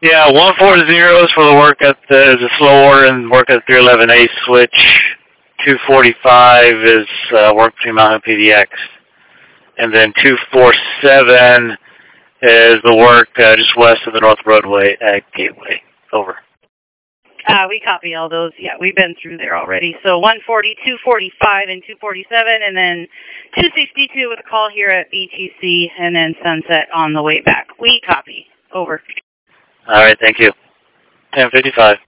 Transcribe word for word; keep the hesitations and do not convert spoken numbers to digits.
Yeah, one forty is for the work at the, is a slow order and work at three eleven A switch. two forty-five is uh, work between Mount P D X. And then two forty-seven is the work uh, just west of the North Roadway at Gateway. Over. Uh, we copy all those. Yeah, we've been through there already. So one forty, two forty-five, and two forty-seven, and then two sixty-two with a call here at B T C, and then Sunset on the way back. We copy. Over. All right, thank you. ten fifty-five.